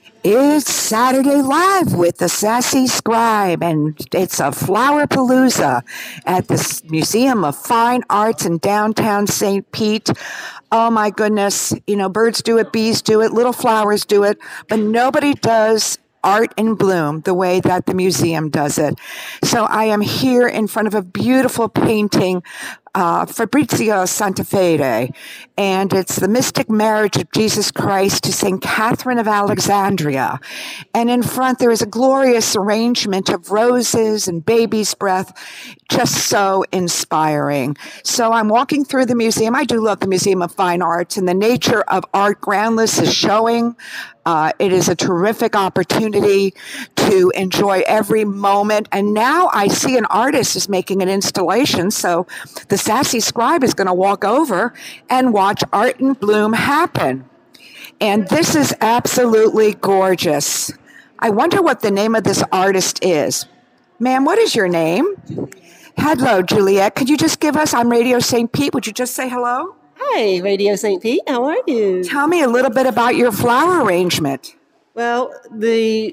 It's Saturday Live with the Sassy Scribe, and it's a flower palooza at the Museum of Fine Arts in downtown St. Pete. Oh my goodness, birds do it, bees do it, little flowers do it, but nobody does art in bloom the way that the museum does it. So I am here in front of a beautiful painting, Fabrizio Santafede, and it's the mystic marriage of Jesus Christ to St. Catherine of Alexandria. And in front there is a glorious arrangement of roses and baby's breath, just so inspiring. So I'm walking through the museum. I do love the Museum of Fine Arts, and the nature of art groundless is showing. It is a terrific opportunity to enjoy every moment. And now I see an artist is making an installation. So the Sassy Scribe is going to walk over and watch art in bloom happen. And this is absolutely gorgeous. I wonder what the name of this artist is. Ma'am, what is your name? Hello, Juliet. Could you just give us on Radio St. Pete? Would you just say hello? Hi, Radio St. Pete. How are you? Tell me a little bit about your flower arrangement. Well, the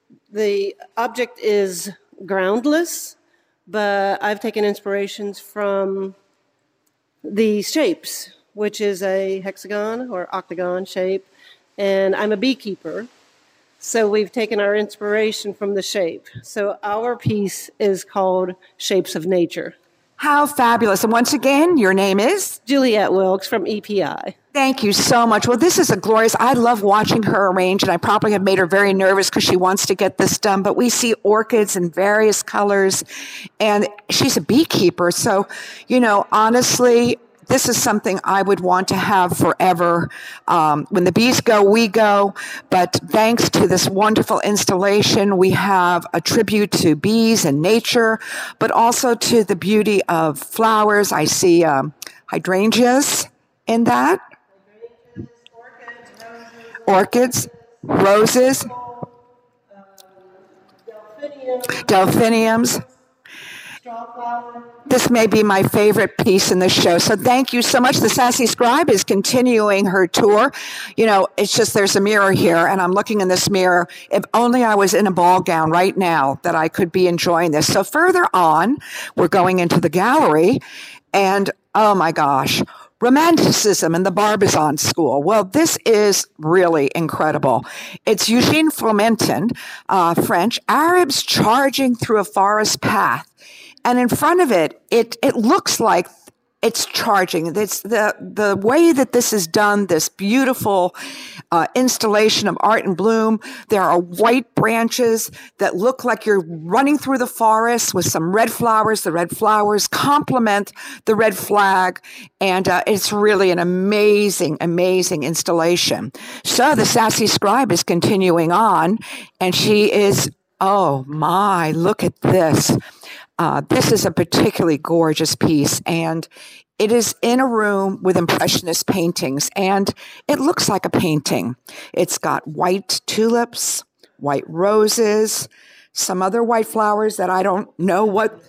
object is groundless, but I've taken inspirations from the shapes, which is a hexagon or octagon shape, and I'm a beekeeper, so we've taken our inspiration from the shape. So our piece is called Shapes of Nature. How fabulous. And once again, your name is? Juliet Wilkes from EPI. Thank you so much. Well, this is a glorious, I love watching her arrange, and I probably have made her very nervous because she wants to get this done, but we see orchids in various colors, and she's a beekeeper. So, honestly, this is something I would want to have forever. When the bees go, we go. But thanks to this wonderful installation, we have a tribute to bees and nature, but also to the beauty of flowers. I see hydrangeas in that. Orchids, roses, delphiniums. This may be my favorite piece in the show. So thank you so much. The Sassy Scribe is continuing her tour. It's just there's a mirror here, and I'm looking in this mirror. If only I was in a ball gown right now that I could be enjoying this. So further on, we're going into the gallery, and oh my gosh, Romanticism in the Barbizon School. Well, this is really incredible. It's Eugene Fromentin, French, Arabs charging through a forest path. And in front of it, it looks like it's charging. It's the way that this is done, this beautiful installation of art in bloom. There are white branches that look like you're running through the forest with some red flowers. The red flowers complement the red flag. And it's really an amazing, amazing installation. So the Sassy Scribe is continuing on, and she is, oh my, look at this. This is a particularly gorgeous piece, and it is in a room with Impressionist paintings, and it looks like a painting. It's got white tulips, white roses, some other white flowers that I don't know what.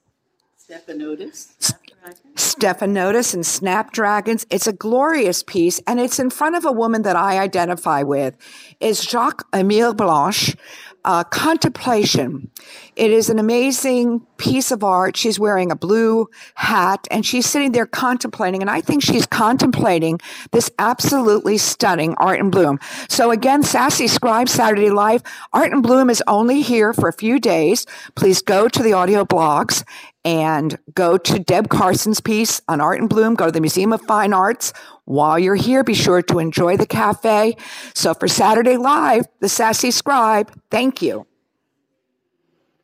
Stephanotis and snapdragons. It's a glorious piece, and it's in front of a woman that I identify with. It's Jacques-Émile Blanche, Contemplation. It is an amazing piece of art. She's wearing a blue hat, and she's sitting there contemplating, and I think she's contemplating this absolutely stunning art in bloom. So again, Sassy Scribe Saturday Live. Art in bloom is only here for a few days. Please go to the audio blogs and go to Deb Carson's piece on Art in Bloom. Go to the Museum of Fine Arts. While you're here, be sure to enjoy the cafe. So for Saturday Live, the Sassy Scribe, thank you.